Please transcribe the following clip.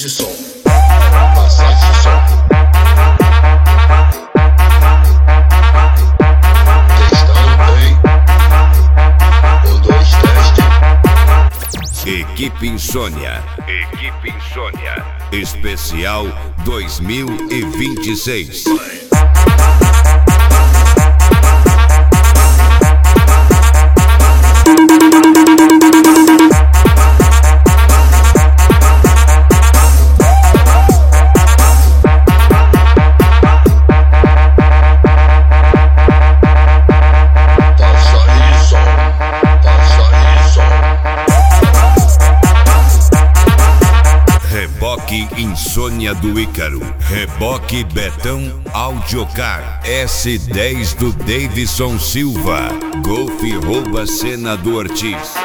de som. Passagem de som. Testando, hein? 1, 2, teste. Equipe Insônia. Equipe Insônia. Especial 2026. Reboque Insônia do Ícaro. Reboque Betão Audiocar. S10 do Davidson Silva. Golf rouba cena do Ortiz.